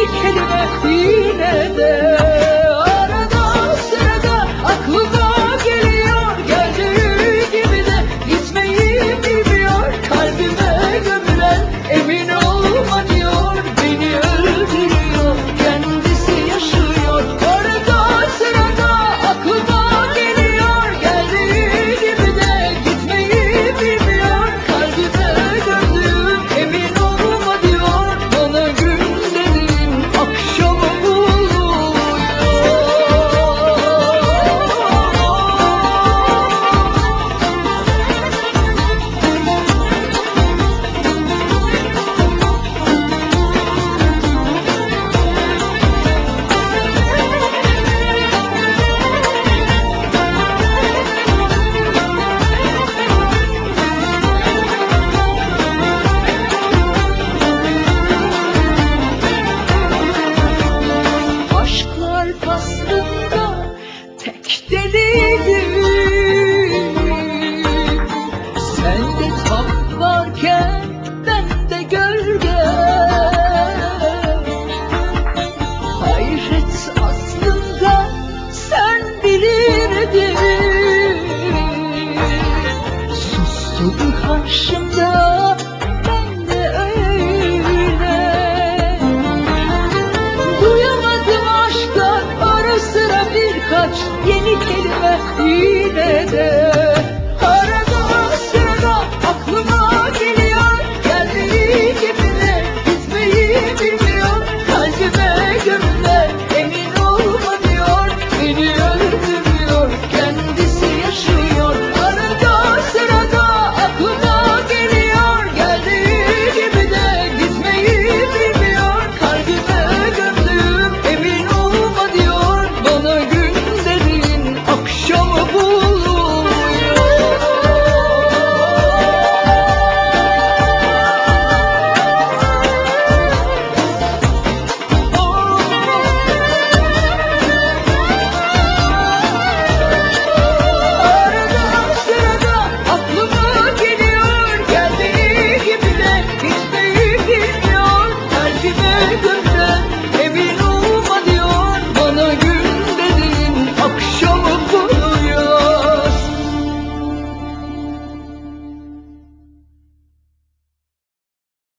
kelime yine de arada sırada aklıma geliyor. Geldiği gibi de gitmeyi bilmiyor. Kalbime gömülen emin olma diyor. Beni öldürüyor, kendisi yaşıyor. Arada sırada aklıma geliyor. Geldiği gibi de gitmeyi bilmiyor. Kalbime gömdüğüm emin olma diyor. Bana gün dediğin akşama buluyor. Aşklar faslında tek deliydim. Sende tat varken bende gölge